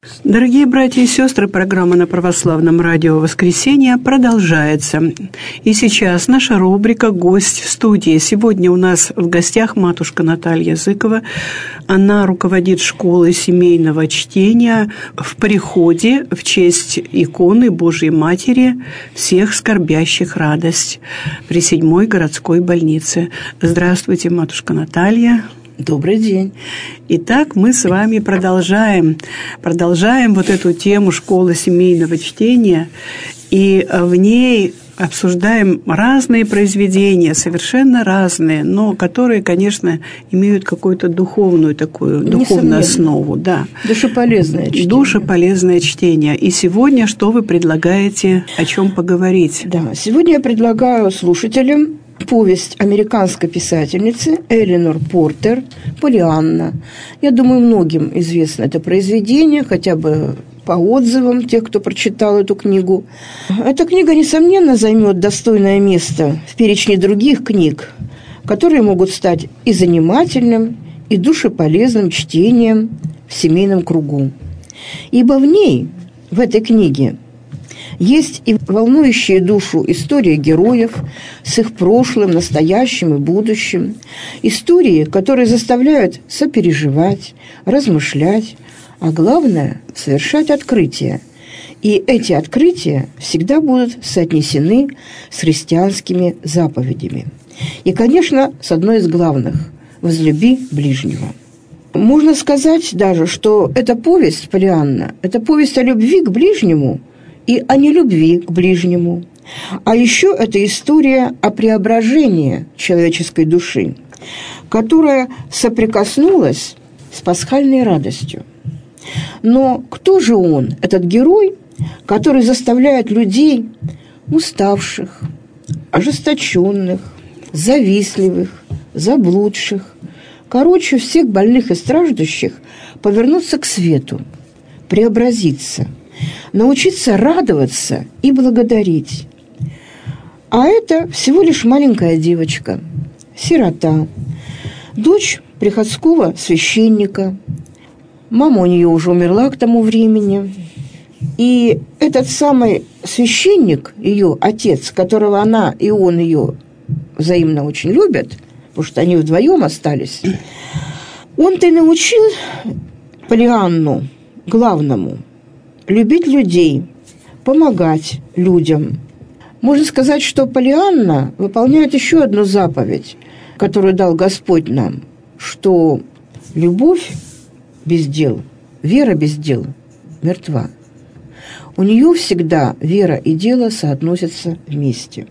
Дорогие братья и сестры, программа на православном радио «Воскресенье» продолжается. И сейчас наша рубрика «Гость в студии». Сегодня у нас в гостях матушка Наталья Зыкова. Она руководит школой семейного чтения в приходе в честь иконы Божьей Матери всех скорбящих радость при 7-й городской больнице. Здравствуйте, матушка Наталья. Добрый день. Итак, мы с вами продолжаем вот эту тему школы семейного чтения, и в ней обсуждаем разные произведения, совершенно разные, но которые, конечно, имеют какую-то духовную основу. Да. Душеполезное чтение. Душеполезное чтение. И сегодня что вы предлагаете, о чем поговорить? Да, сегодня я предлагаю слушателям повесть американской писательницы Эленор Портер «Поллианна». Я думаю, многим известно это произведение, хотя бы по отзывам тех, кто прочитал эту книгу. Эта книга, несомненно, займет достойное место в перечне других книг, которые могут стать и занимательным, и душеполезным чтением в семейном кругу. Ибо в ней, в этой книге, есть и волнующие душу истории героев с их прошлым, настоящим и будущим. Истории, которые заставляют сопереживать, размышлять, а главное – совершать открытия. И эти открытия всегда будут соотнесены с христианскими заповедями. И, конечно, с одной из главных – «Возлюби ближнего». Можно сказать даже, что эта повесть «Поллианна» – это повесть о любви к ближнему – и о нелюбви к ближнему. А еще это история о преображении человеческой души, которая соприкоснулась с пасхальной радостью. Но кто же он, этот герой, который заставляет людей уставших, ожесточенных, завистливых, заблудших, короче, всех больных и страждущих повернуться к свету, преобразиться, научиться радоваться и благодарить. А это всего лишь маленькая девочка, сирота, дочь приходского священника. Мама у нее уже умерла к тому времени. И этот самый священник, ее отец, которого она и он ее взаимно очень любят, потому что они вдвоем остались, он-то и научил Поллианну главному – любить людей, помогать людям. Можно сказать, что Поллианна выполняет еще одну заповедь, которую дал Господь нам, что любовь без дел, вера без дел мертва. У нее всегда вера и дело соотносятся вместе.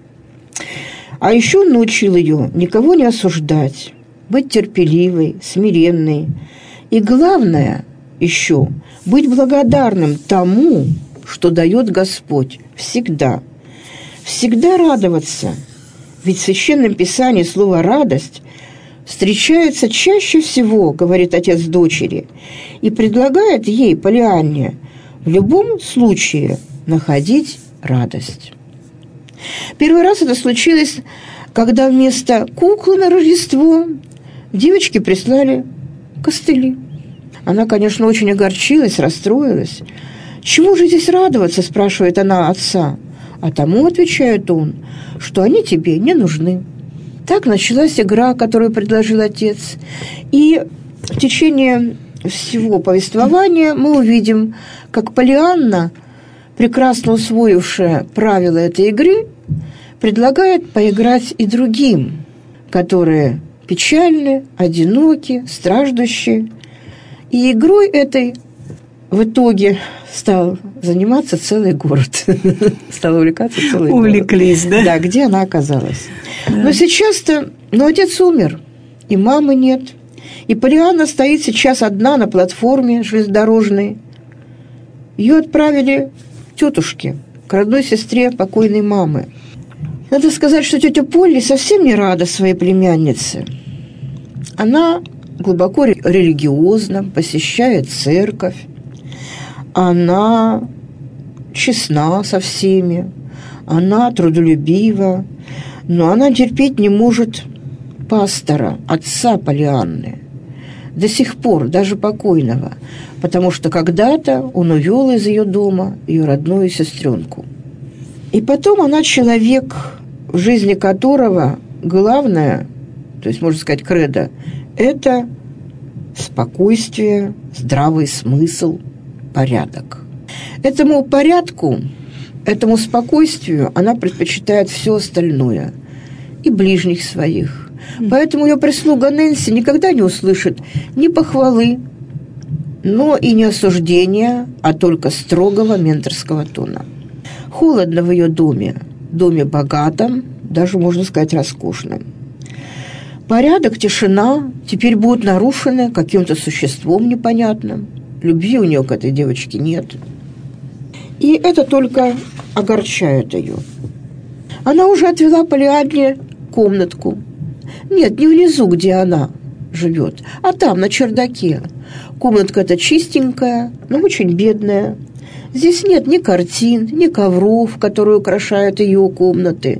А еще он научил ее никого не осуждать, быть терпеливой, смиренной. И главное еще – быть благодарным тому, что дает Господь, всегда. Всегда радоваться. Ведь в Священном Писании слово «радость» встречается чаще всего, говорит отец дочери, и предлагает ей, Поллианне, в любом случае находить радость. Первый раз это случилось, когда вместо куклы на Рождество девочке прислали костыли. Она, конечно, очень огорчилась, расстроилась. «Чему же здесь радоваться?» – спрашивает она отца. А тому отвечает он, что они тебе не нужны. Так началась игра, которую предложил отец. И в течение всего повествования мы увидим, как Поллианна, прекрасно усвоившая правила этой игры, предлагает поиграть и другим, которые печальны, одиноки, страждущие. И игрой этой в итоге стал заниматься целый город. Стал увлекаться целый город. Увлеклись, да? Да, где она оказалась. Да. Но сейчас-то... отец умер, и мамы нет. И Поллианна стоит сейчас одна на платформе железнодорожной. Ее отправили к тетушке, к родной сестре покойной мамы. Надо сказать, что тетя Полли совсем не рада своей племяннице. Она глубоко религиозна, посещает церковь. Она честна со всеми, она трудолюбива, но она терпеть не может пастора, отца Поллианны. До сих пор, даже покойного, потому что когда-то он увел из ее дома ее родную сестренку. И потом она человек, в жизни которого главное, то есть, можно сказать, кредо, это спокойствие, здравый смысл, порядок. Этому порядку, этому спокойствию она предпочитает все остальное и ближних своих. Поэтому ее прислуга Нэнси никогда не услышит ни похвалы, но и не осуждения, а только строгого менторского тона. Холодно в ее доме богатом, даже, можно сказать, роскошном. Порядок, тишина теперь будут нарушены каким-то существом непонятным. Любви у нее к этой девочке нет. И это только огорчает ее. Она уже отвела Полианне комнатку. Нет, не внизу, где она живет, а там, на чердаке. Комнатка-то чистенькая, но очень бедная. Здесь нет ни картин, ни ковров, которые украшают ее комнаты.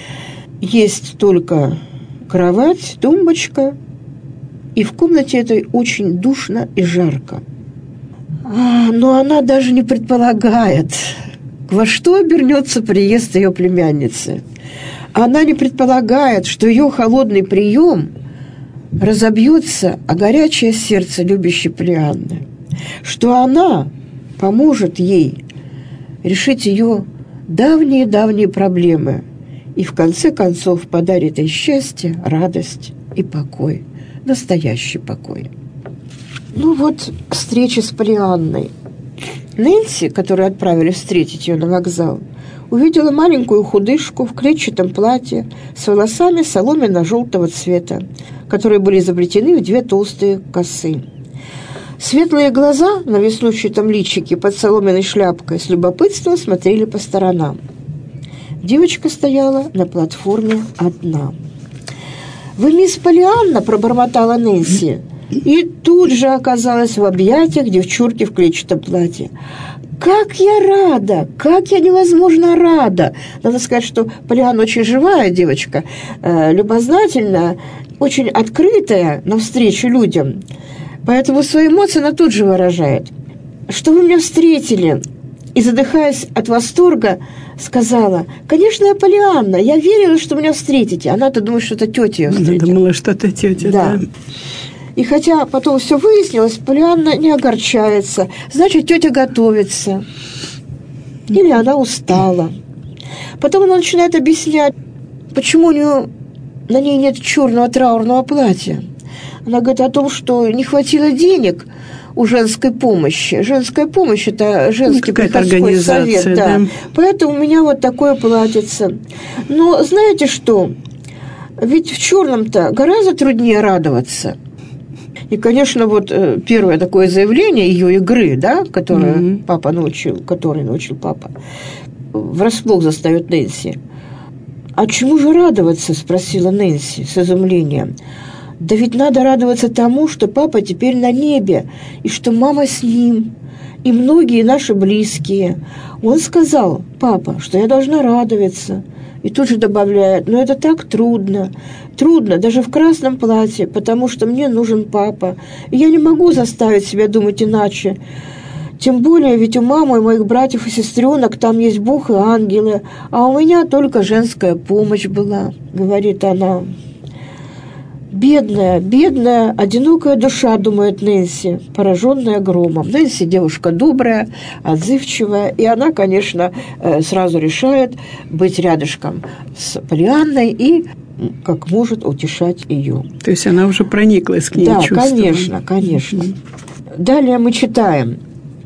Есть только кровать, тумбочка, и в комнате этой очень душно и жарко. Но она даже не предполагает, во что обернется приезд ее племянницы. Она не предполагает, что ее холодный прием разобьется о горячее сердце любящей Полианны, что она поможет ей решить ее давние-давние проблемы и в конце концов подарит ей счастье, радость и покой, настоящий покой. Ну вот, встреча с Полианной. Нэнси, которую отправили встретить ее на вокзал, увидела маленькую худышку в клетчатом платье с волосами соломенно-желтого цвета, которые были заплетены в 2 толстые косы. Светлые глаза на веснущатом личике под соломенной шляпкой с любопытством смотрели по сторонам. Девочка стояла на платформе одна. «Вы мисс Полианна?» – пробормотала Нэнси. И тут же оказалась в объятиях девчурки в клетчатом платье. «Как я рада! Как я невозможно рада!» Надо сказать, что Полианна очень живая девочка, любознательная, очень открытая навстречу людям. Поэтому свои эмоции она тут же выражает. «Что вы меня встретили?» И, задыхаясь от восторга, сказала: «Конечно, я Полианна, я верила, что меня встретите». Она-то думает, что это тетя ее встретила. Она думала, что это тетя, да. И хотя потом все выяснилось, Полианна не огорчается. Значит, тетя готовится. Или она устала. Потом она начинает объяснять, почему у нее на ней нет черного траурного платья. Она говорит о том, что не хватило денег у женской помощи. Женская помощь – это женский приходской совет. Да. Поэтому у меня вот такое платьице. Но знаете что? Ведь в черном-то гораздо труднее радоваться. И, конечно, вот первое такое заявление ее игры, да, которое который научил папа, врасплох застает Нэнси. «А чему же радоваться?» – спросила Нэнси с изумлением. «Да ведь надо радоваться тому, что папа теперь на небе, и что мама с ним, и многие наши близкие. Он сказал, папа, что я должна радоваться». И тут же добавляет: «Но это так трудно. Трудно даже в красном платье, потому что мне нужен папа. И я не могу заставить себя думать иначе. Тем более, ведь у мамы и моих братьев и сестренок там есть Бог и ангелы, а у меня только женская помощь была», — говорит она. «Бедная, бедная, одинокая душа», — думает Нэнси, пораженная громом. Нэнси девушка добрая, отзывчивая, и она, конечно, сразу решает быть рядышком с Полианной и как может утешать ее. То есть она уже прониклась к ней чувством. Да, конечно, конечно. Далее мы читаем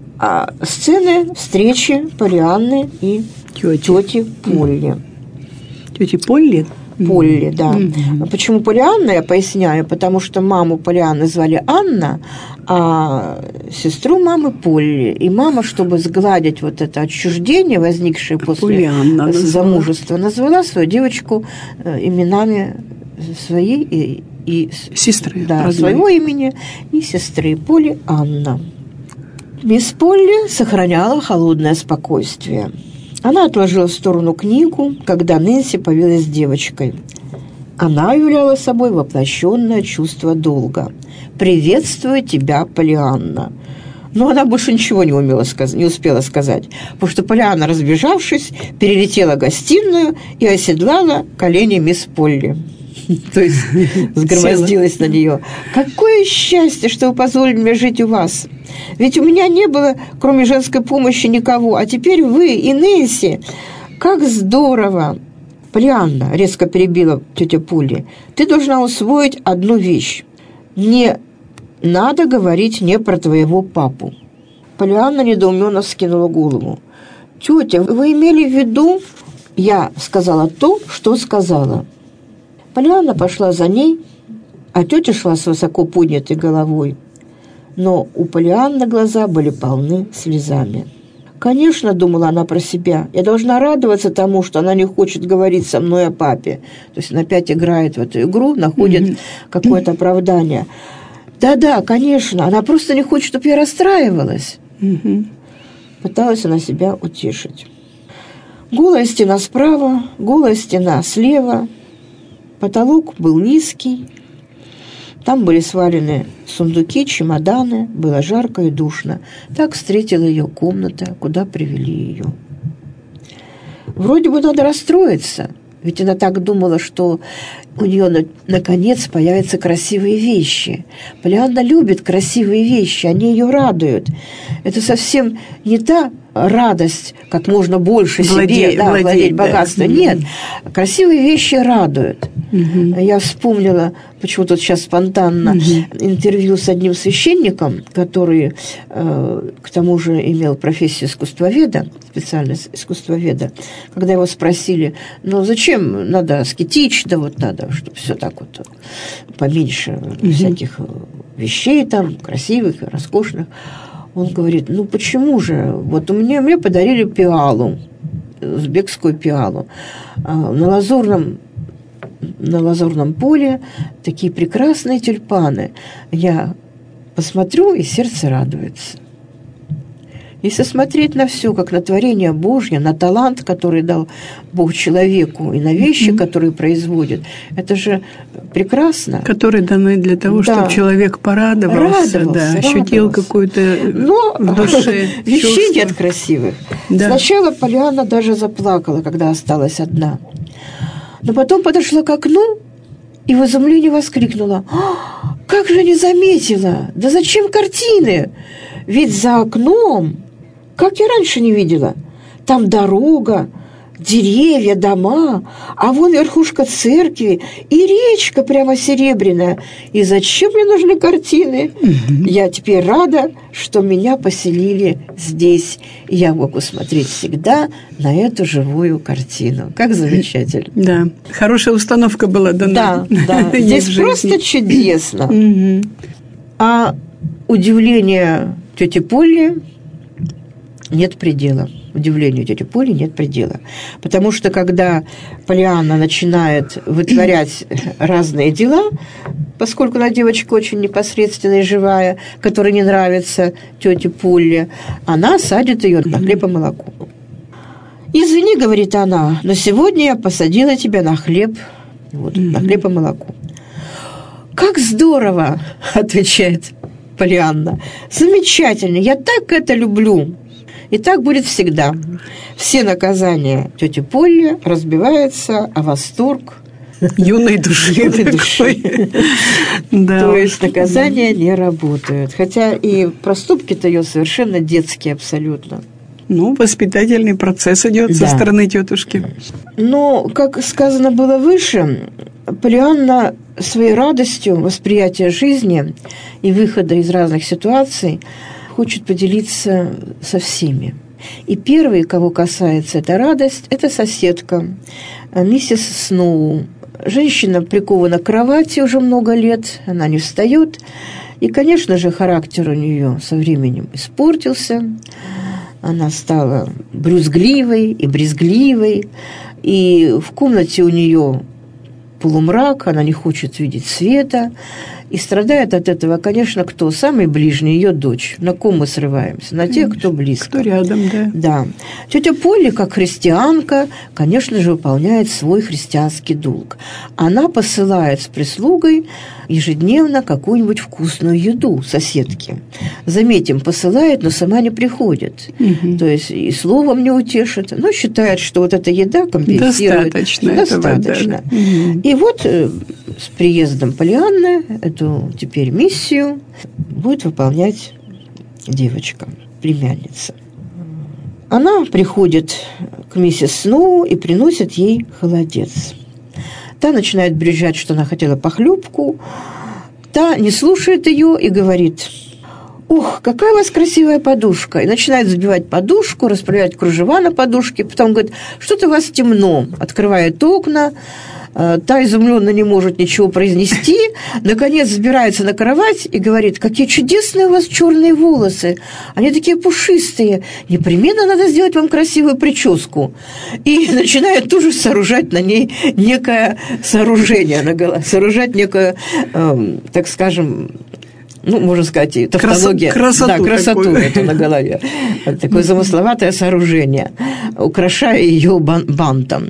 сцены встречи Полианны и тети Полли. Тети Полли? Полли, да. Почему Полианна, я поясняю, потому что маму Полианны звали Анна, а сестру мамы Полли. И мама, чтобы сгладить вот это отчуждение, возникшее после замужества, назвала свою девочку именами своей и сестры, да, своего имени и сестры Полли Анна. Мисс Полли сохраняла холодное спокойствие. Она отложила в сторону книгу, когда Нэнси появилась с девочкой. Она являла собой воплощенное чувство долга. «Приветствую тебя, Полианна». Но она больше ничего не успела сказать, потому что Полианна, разбежавшись, перелетела гостиную и оседлала колени мисс Полли. То есть сгромоздилась на нее. «Какое счастье, что вы позволили мне жить у вас! Ведь у меня не было, кроме женской помощи, никого, а теперь вы и Нэнси. Как здорово!» «Полианна», — резко перебила тетя Полли, — «ты должна усвоить одну вещь. Не надо говорить не про твоего папу». Полианна недоуменно вскинула голову. «Тетя, вы имели в виду...» «Я сказала то, что сказала». Полианна пошла за ней, а тетя шла с высоко поднятой головой. Но у Полианны глаза были полны слезами. «Конечно, — думала она про себя, — я должна радоваться тому, что она не хочет говорить со мной о папе». То есть она опять играет в эту игру, находит какое-то оправдание. Да-да, конечно, она просто не хочет, чтобы я расстраивалась. Пыталась она себя утешить. Голая стена справа, голая стена слева. Потолок был низкий. Там были свалены сундуки, чемоданы. Было жарко и душно. Так встретила ее комната, куда привели ее. Вроде бы надо расстроиться. Ведь она так думала, что у нее наконец появятся красивые вещи. Полианна любит красивые вещи, они ее радуют. Это совсем не та радость, как можно больше владеть богатством. Да. Нет, красивые вещи радуют. Я вспомнила, почему тут сейчас спонтанно, интервью с одним священником, который, к тому же, имел профессию искусствоведа, специальность искусствоведа. Когда его спросили, ну зачем надо аскетично, вот надо, чтобы все так вот поменьше всяких вещей там, красивых, роскошных. Он говорит, ну почему же? Вот мне подарили пиалу, узбекскую пиалу. На лазурном поле такие прекрасные тюльпаны. Я посмотрю, и сердце радуется. Если смотреть на все, как на творение Божье, на талант, который дал Бог человеку, и на вещи, которые производит, это же прекрасно. Которые даны для того, чтобы человек порадовался, ощутил какую-то в душе вещей нет красивых. Да. Сначала Полианна даже заплакала, когда осталась одна. Но потом подошла к окну и в изумлении воскликнула: «Как же не заметила! Да зачем картины? Ведь за окном, как я раньше не видела, там дорога, деревья, дома, а вон верхушка церкви и речка прямо серебряная. И зачем мне нужны картины? Я теперь рада, что меня поселили здесь. И я могу смотреть всегда на эту живую картину». Как замечательно. Да, хорошая установка была дана. Да. Здесь просто чудесно. А удивление тети Полли нет предела. Удивлению тети Полли нет предела. Потому что, когда Полианна начинает вытворять разные дела, поскольку она девочка очень непосредственная и живая, которой не нравится тете Полли, она садит ее на хлеб и молоко. «Извини, — говорит она, — но сегодня я посадила тебя на хлеб, на хлеб и молоко». «Как здорово! — отвечает Полианна. — Замечательно! Я так это люблю! И так будет всегда. Все наказания тети Полли разбиваются о восторг юной души. То есть наказания не работают. Хотя и проступки-то ее совершенно детские абсолютно. Воспитательный процесс идет со стороны тетушки. Но, как сказано было выше, Полианна своей радостью восприятия жизни и выхода из разных ситуаций хочет поделиться со всеми. И первый, кого касается эта радость, это соседка, миссис Сноу. Женщина прикована к кровати уже много лет, она не встает. И, конечно же, характер у нее со временем испортился. Она стала брюзгливой и брезгливой. И в комнате у нее полумрак, она не хочет видеть света. И страдает от этого, конечно, кто? Самый ближний, ее дочь. На ком мы срываемся? На тех, кто близко. Кто рядом, да. Да. Тетя Полли, как христианка, конечно же, выполняет свой христианский долг. Она посылает с прислугой ежедневно какую-нибудь вкусную еду соседке. Заметим, посылает, но сама не приходит. То есть и словом не утешит, но считает, что вот эта еда компенсирует. Достаточно. И вот с приездом Полианны эту теперь миссию будет выполнять девочка, племянница. Она приходит к миссис Сноу и приносит ей холодец. Та начинает брюзжать, что она хотела похлебку. Та не слушает ее и говорит: «Ох, какая у вас красивая подушка!» И начинает забивать подушку, расправлять кружева на подушке. Потом говорит: «Что-то у вас темно». Открывает окна. Та изумленно не может ничего произнести. Наконец забирается на кровать и говорит: «Какие чудесные у вас черные волосы! Они такие пушистые! Непременно надо сделать вам красивую прическу». И начинает тут же сооружать на ней некое сооружение на голове, сооружать некое, так скажем, ну, можно сказать, и тавтология. Красоту эту на голове. Такое замысловатое сооружение, украшая ее бантом.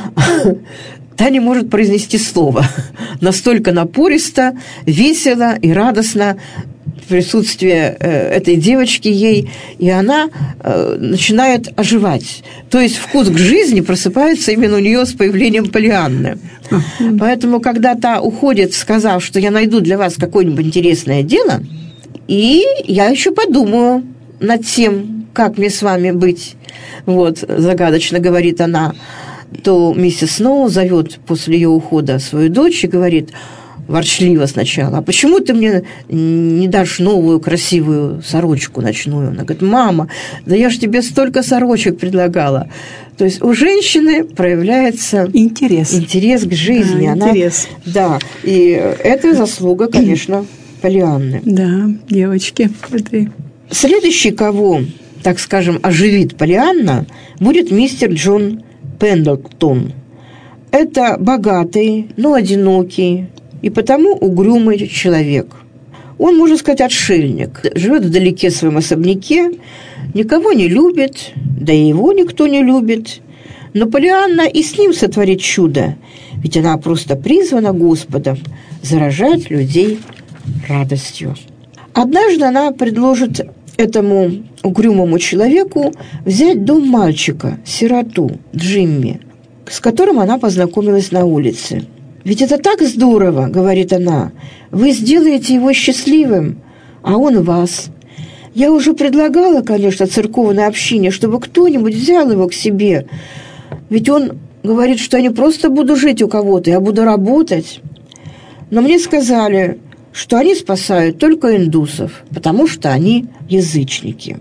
Та не может произнести слово. Настолько напористо, весело и радостно присутствие этой девочки ей, и она начинает оживать. То есть вкус к жизни просыпается именно у нее с появлением Полианны. Поэтому, когда та уходит, сказав, что я найду для вас какое-нибудь интересное дело, и я еще подумаю над тем, как мне с вами быть, вот, загадочно говорит она, то миссис Сноу зовет после ее ухода свою дочь и говорит ворчливо сначала: «А почему ты мне не дашь новую красивую сорочку ночную?» Она говорит: «Мама, да я же тебе столько сорочек предлагала». То есть у женщины проявляется интерес к жизни. Интерес. Да, и это заслуга, конечно, Полианны. Да, девочки. Следующий, кого, так скажем, оживит Полианна, будет мистер Джон Пендлтон. Это богатый, но одинокий и потому угрюмый человек. Он, можно сказать, отшельник, живет вдалеке в своем особняке, никого не любит, да и его никто не любит. Но Полианна и с ним сотворит чудо, ведь она просто призвана Господом заражать людей радостью. Однажды она предложит этому угрюмому человеку взять дом мальчика, сироту Джимми, с которым она познакомилась на улице. «Ведь это так здорово, — говорит она, — вы сделаете его счастливым, а он вас. Я уже предлагала, конечно, церковной общине, чтобы кто-нибудь взял его к себе, ведь он говорит, что я не просто буду жить у кого-то, я буду работать. Но мне сказали, что они спасают только индусов, потому что они язычники».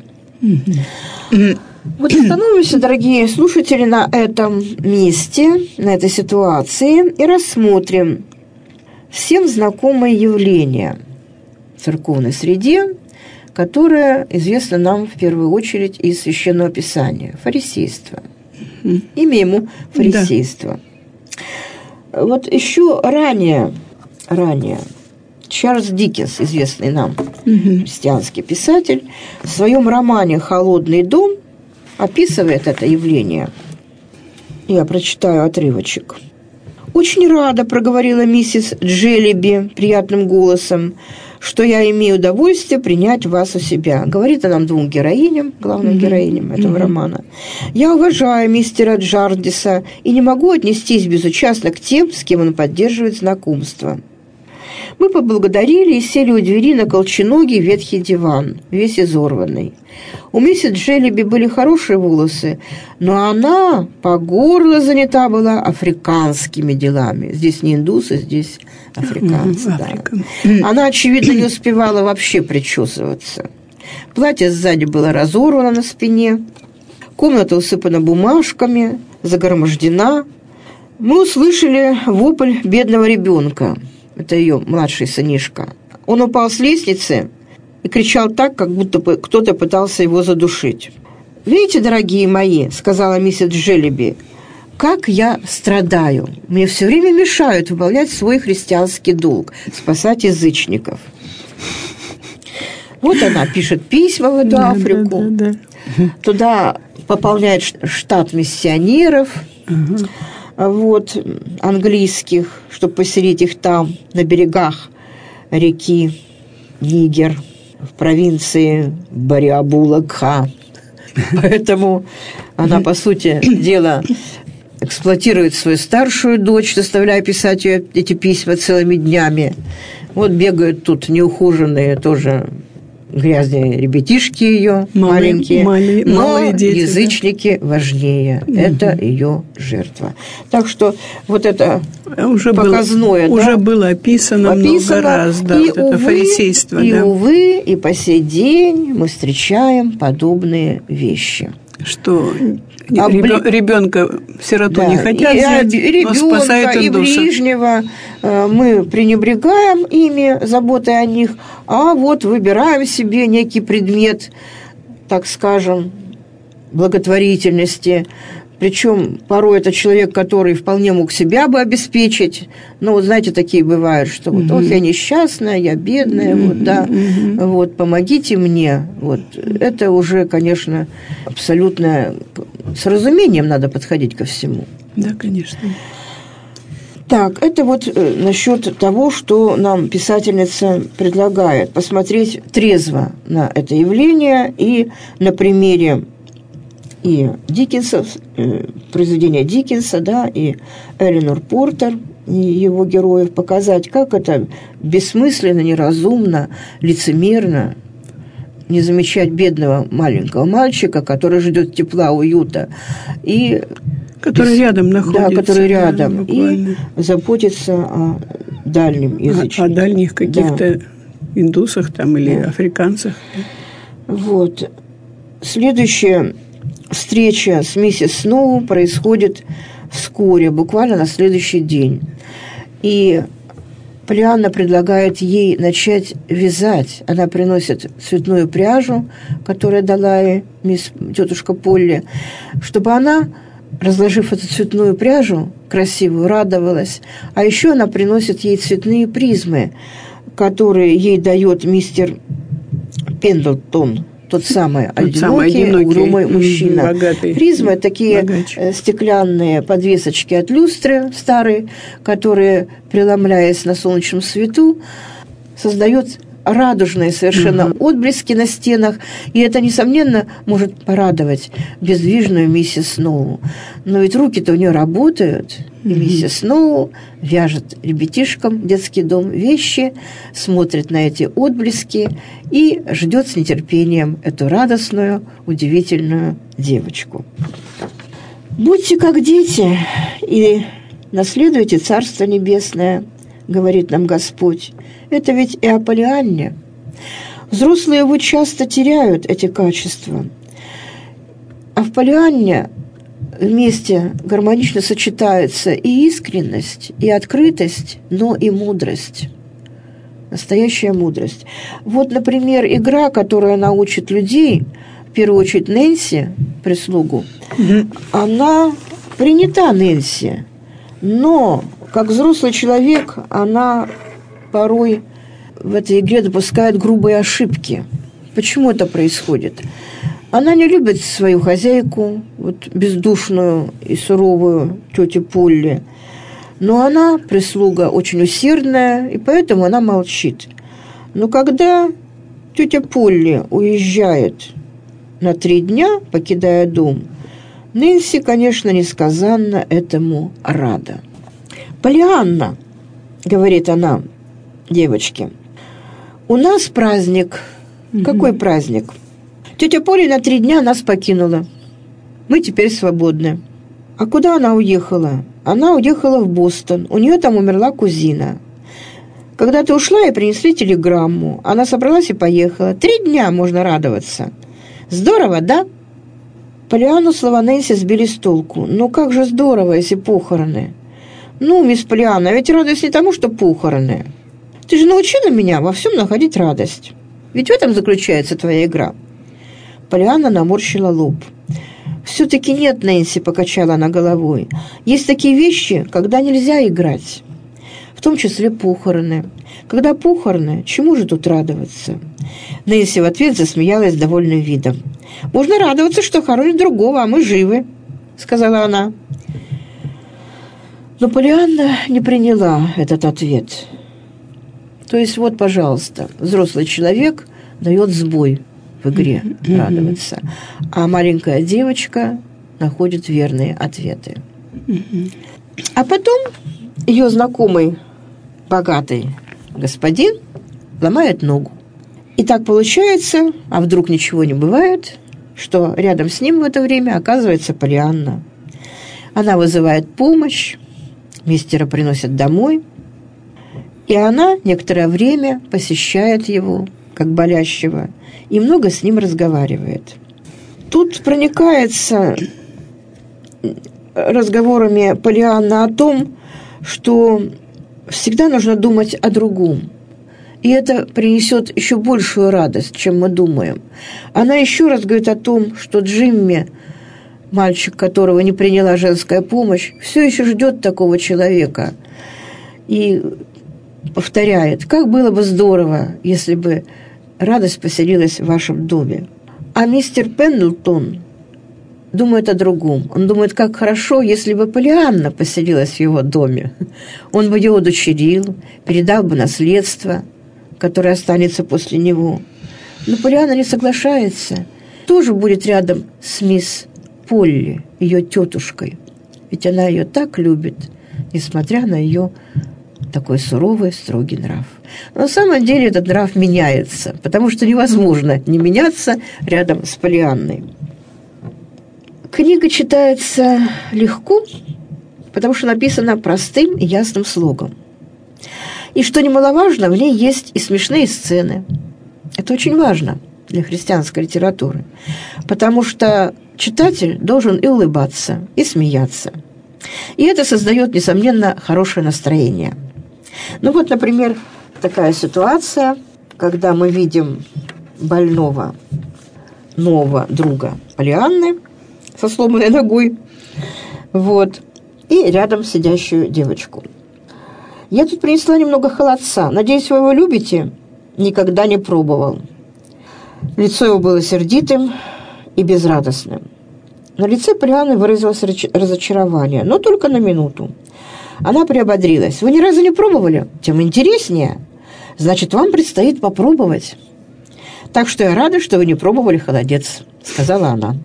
Вот остановимся, дорогие слушатели, на этом месте, на этой ситуации и рассмотрим всем знакомое явление в церковной среде, которое известно нам в первую очередь из Священного Писания – фарисейство. Имя ему – фарисейство. Да. Вот еще ранее Чарльз Диккенс, известный нам христианский писатель, в своем романе «Холодный дом» описывает это явление. Я прочитаю отрывочек. «Очень рада, — проговорила миссис Джеллиби приятным голосом, — что я имею удовольствие принять вас у себя». Говорит она нам двум героиням, главным героиням этого романа. «Я уважаю мистера Джардиса и не могу отнестись безучастно к тем, с кем он поддерживает знакомство». Мы поблагодарили и сели у двери на колченогий ветхий диван, весь изорванный. У миссис Джеллиби были хорошие волосы, но она по горло занята была африканскими делами. Здесь не индусы, здесь африканцы. Да. Она, очевидно, не успевала вообще причесываться. Платье сзади было разорвано на спине, комната усыпана бумажками, загромождена. Мы услышали вопль бедного ребенка. Это ее младший сынишка. Он упал с лестницы и кричал так, как будто кто-то пытался его задушить. «Видите, дорогие мои, — сказала миссис Джеллиби, — как я страдаю. Мне все время мешают выполнять свой христианский долг – спасать язычников. Вот она пишет письма в эту Африку. Туда пополняет штат миссионеров, вот, английских, чтобы поселить их там, на берегах реки Нигер, в провинции Бариабула-Кха. Поэтому она, по сути дела, эксплуатирует свою старшую дочь, заставляя писать ее эти письма целыми днями. Вот бегают тут неухоженные тоже грязные ребятишки ее, маленькие, но дети, язычники важнее. Это ее жертва. Так что вот это уже показное. Уже было описано много раз, да, и, вот это фарисейство. И, увы, и по сей день мы встречаем подобные вещи. Что ребенка сироту не хотят взять, но спасают индусов. И ближнего мы пренебрегаем ими, заботой о них, а вот выбираем себе некий предмет, так скажем, благотворительности. Причем порой это человек, который вполне мог себя бы обеспечить. Но вот знаете, такие бывают, что вот, ох, я несчастная, я бедная, вот, да, вот, помогите мне. Вот. Это уже, конечно, абсолютно с разумением надо подходить ко всему. Да, конечно. Так, это вот насчет того, что нам писательница предлагает. Посмотреть трезво на это явление и на примере и Диккенса, произведения Диккенса, да, и Эленор Портер, и его героев, показать, как это бессмысленно, неразумно, лицемерно не замечать бедного маленького мальчика, который ждет тепла, уюта, и который рядом находится. Да, который рядом, и заботиться о дальнем язычнике. О дальних каких-то индусах там или африканцах. Вот. Следующая встреча с миссис Сноу происходит вскоре, буквально на следующий день. И Полианна предлагает ей начать вязать. Она приносит цветную пряжу, которую дала ей тетушка Полли, чтобы она, разложив эту цветную пряжу красивую, радовалась. А еще она приносит ей цветные призмы, которые ей дает мистер Пендлтон, тот самый одинокий, угрюмый мужчина. Богатый, призмы – такие стеклянные подвесочки от люстры старые, которые, преломляясь на солнечном свету, создают радужные совершенно отблески на стенах, и это, несомненно, может порадовать бездвижную миссис Сноу. Но ведь руки-то у нее работают, и миссис Сноу вяжет ребятишкам в детский дом вещи, смотрит на эти отблески и ждет с нетерпением эту радостную, удивительную девочку. «Будьте как дети и наследуйте Царство Небесное», говорит нам Господь. Это ведь и о Полианне. Взрослые его часто теряют эти качества. А в Полианне вместе гармонично сочетается и искренность, и открытость, но и мудрость. Настоящая мудрость. Вот, например, игра, которая научит людей, в первую очередь Нэнси, прислугу, она принята Нэнси, но как взрослый человек она порой в этой игре допускает грубые ошибки. Почему это происходит? Она не любит свою хозяйку, вот бездушную и суровую тетю Полли, но она, прислуга, очень усердная, и поэтому она молчит. Но когда тетя Полли уезжает на 3 дня, покидая дом, Нэнси, конечно, несказанно этому рада. «Полианна», — говорит она девочке, — «у нас праздник». Какой праздник? Тетя Поля на 3 дня нас покинула. Мы теперь свободны. А куда она уехала? Она уехала в Бостон. У нее там умерла кузина. Когда ты ушла, ей принесли телеграмму. Она собралась и поехала. 3 дня можно радоваться. Здорово, да? Полианну слова Нэнси сбили с толку. Ну как же здорово, если похороны. Ну, мисс Полианна, ведь радость не тому, что похороны. Ты же научила меня во всем находить радость. Ведь в этом заключается твоя игра. Полианна наморщила лоб. «Все-таки нет, Нэнси», — покачала она головой. «Есть такие вещи, когда нельзя играть, в том числе похороны. Когда похороны, чему же тут радоваться?» Нэнси в ответ засмеялась довольным видом. «Можно радоваться, что хоронят другого, а мы живы», — сказала она. Но Полианна не приняла этот ответ. То есть вот, пожалуйста, взрослый человек дает сбой в игре радоваться, а маленькая девочка находит верные ответы. А потом ее знакомый богатый господин ломает ногу. И так получается, а вдруг ничего не бывает, что рядом с ним в это время оказывается Полианна. Она вызывает помощь, мистера приносят домой, и она некоторое время посещает его, как болящего, и много с ним разговаривает. Тут проникается разговорами Полианна о том, что всегда нужно думать о другом. И это принесет еще большую радость, чем мы думаем. Она еще раз говорит о том, что Джимми, мальчик, которого не приняла женская помощь, все еще ждет такого человека. И повторяет, как было бы здорово, если бы радость поселилась в вашем доме. А мистер Пендлтон думает о другом. Он думает, как хорошо, если бы Полианна поселилась в его доме. Он бы ее удочерил, передал бы наследство, которое останется после него. Но Полианна не соглашается. Тоже будет рядом с мисс Полли, ее тетушкой. Ведь она ее так любит, несмотря на ее такой суровый, строгий нрав. Но на самом деле этот нрав меняется, потому что невозможно не меняться рядом с Полианной. Книга читается легко, потому что написана простым и ясным слогом. И что немаловажно, в ней есть и смешные сцены. Это очень важно для христианской литературы, потому что читатель должен и улыбаться, и смеяться. И это создает, несомненно, хорошее настроение. Ну вот, например, такая ситуация, когда мы видим больного нового друга Полианны со сломанной ногой, вот, и рядом сидящую девочку. «Я тут принесла немного холодца. Надеюсь, вы его любите?» «Никогда не пробовал». Лицо его было сердитым и безрадостным. На лице Полианны выразилось разочарование, но только на минуту. Она приободрилась. «Вы ни разу не пробовали? Тем интереснее. Значит, вам предстоит попробовать. Так что я рада, что вы не пробовали холодец», — сказала она.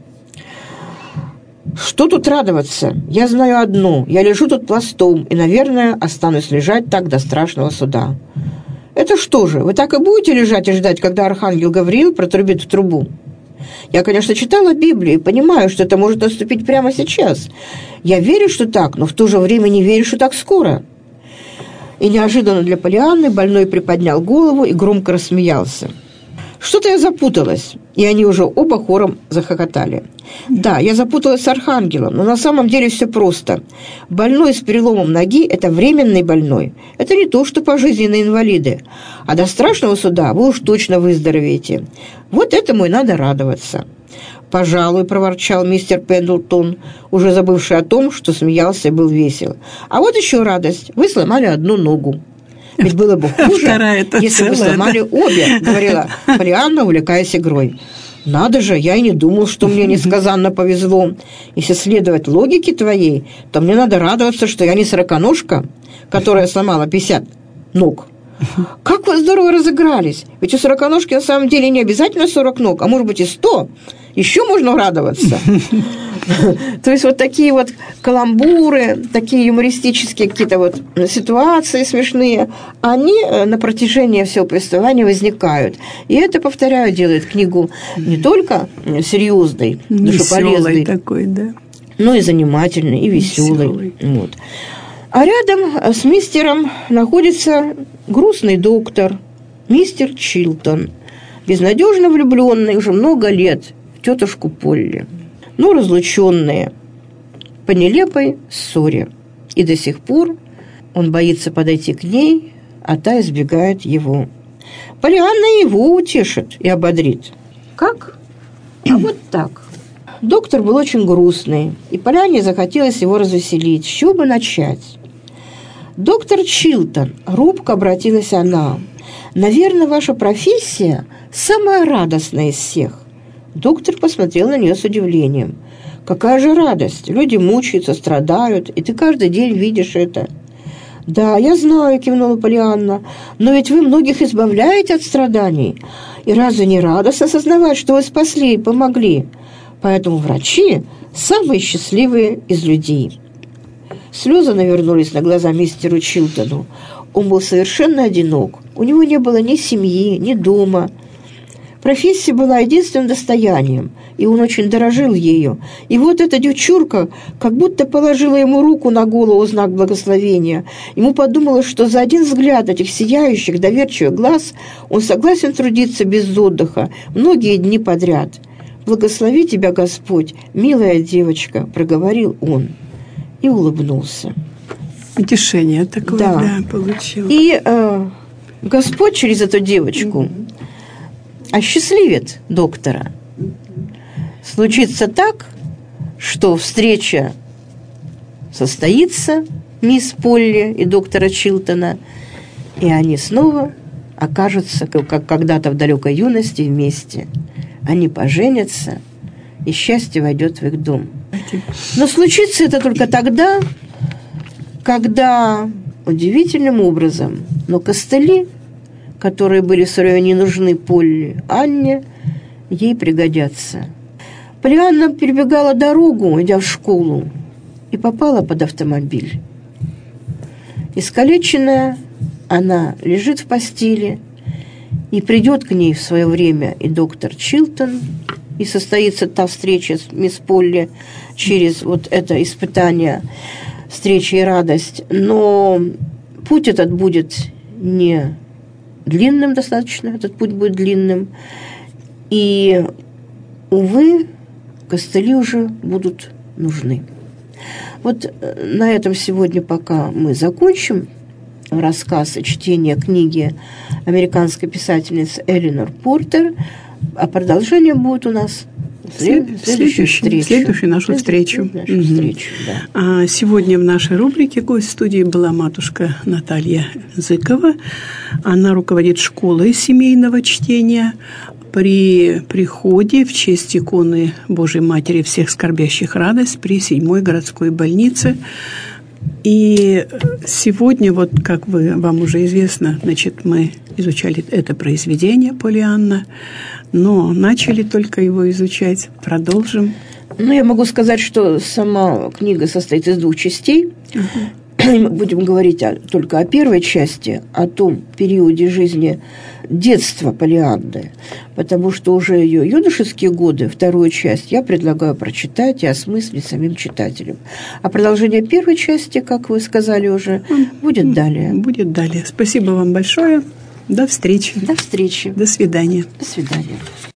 «Что тут радоваться? Я знаю одно. Я лежу тут пластом и, наверное, останусь лежать так до страшного суда». «Это что же, вы так и будете лежать и ждать, когда архангел Гавриил протрубит в трубу?» «Я, конечно, читала Библию и понимаю, что это может наступить прямо сейчас. Я верю, что так, но в то же время не верю, что так скоро». И неожиданно для Полианны больной приподнял голову и громко рассмеялся. «Что-то я запуталась». И они уже оба хором захохотали. «Да, я запуталась с архангелом, но на самом деле все просто. Больной с переломом ноги – это временный больной. Это не то, что пожизненные инвалиды. А до страшного суда вы уж точно выздоровеете. Вот этому и надо радоваться». «Пожалуй», – проворчал мистер Пендлтон, уже забывший о том, что смеялся и был весел. «А вот еще радость. Вы сломали одну ногу». «Ведь было бы хуже, если бы сломали обе», — говорила Полианна, увлекаясь игрой. «Надо же, я и не думал, что мне несказанно повезло. Если следовать логике твоей, то мне надо радоваться, что я не сороконожка, которая сломала 50 ног». «Как вы здорово разыгрались! Ведь у сороконожки на самом деле не обязательно 40 ног, а может быть и 100. Еще можно радоваться». То есть вот такие вот каламбуры, такие юмористические какие-то вот ситуации смешные, они на протяжении всего повествования возникают. И это, повторяю, делает книгу не только серьезной, душеполезной, такой, да, но и занимательной, и веселой. Вот. А рядом с мистером находится грустный доктор, мистер Чилтон, безнадежно влюбленный уже много лет в тетушку Полли, но разлученные по нелепой ссоре. И до сих пор он боится подойти к ней, а та избегает его. Полианна его утешит и ободрит. Как? А вот так. Доктор был очень грустный, и Полианне захотелось его развеселить. С чего бы начать? «Доктор Чилтон», — робко обратилась она, — «наверное, ваша профессия самая радостная из всех». Доктор посмотрел на нее с удивлением. «Какая же радость! Люди мучаются, страдают, и ты каждый день видишь это». «Да, я знаю», — кивнула Полианна, — «но ведь вы многих избавляете от страданий. И разве не радостно осознавать, что вы спасли и помогли? Поэтому врачи – самые счастливые из людей». Слезы навернулись на глаза мистеру Чилтону. Он был совершенно одинок. У него не было ни семьи, ни дома. Профессия была единственным достоянием, и он очень дорожил ею. И вот эта девчурка как будто положила ему руку на голову в знак благословения. Ему подумалось, что за один взгляд этих сияющих, доверчивых глаз он согласен трудиться без отдыха многие дни подряд. «Благослови тебя, Господь, милая девочка», – проговорил он и улыбнулся. Утешение такое, да, получил. И Господь через эту девочку осчастливит доктора. Случится так, что встреча состоится мисс Полли и доктора Чилтона, и они снова окажутся, как когда-то в далекой юности, вместе. Они поженятся, и счастье войдет в их дом. Но случится это только тогда, когда удивительным образом, но костыли, которые были в свое время не нужны Полли, Анне, ей пригодятся. Полианна перебегала дорогу, идя в школу, и попала под автомобиль. Искалеченная, она лежит в постели, и придет к ней в свое время и доктор Чилтон, и состоится та встреча с мисс Полли через вот это испытание, встреча и радость. Но путь этот будет не длинным достаточно, этот путь будет длинным. И, увы, костыли уже будут нужны. Вот на этом сегодня пока мы закончим рассказ и чтение книги американской писательницы Эленор Портер, а продолжение будет у нас в следующую нашу встречу. Да. Сегодня в нашей рубрике гость в студии была матушка Наталья Зыкова. Она руководит школой семейного чтения при приходе в честь иконы Божией Матери всех скорбящих радость при 7-й городской больнице. И сегодня, вот как вам уже известно, значит, мы изучали это произведение «Полианна», но начали только его изучать, продолжим. Ну, я могу сказать, что сама книга состоит из 2 частей. Мы будем говорить только о первой части, о том периоде жизни детства Полианны, потому что уже ее юношеские годы, 2-ю часть, я предлагаю прочитать и осмыслить самим читателям. А продолжение первой части, как вы сказали уже, будет далее. Будет далее. Спасибо вам большое. До встречи. До встречи. До свидания. До свидания.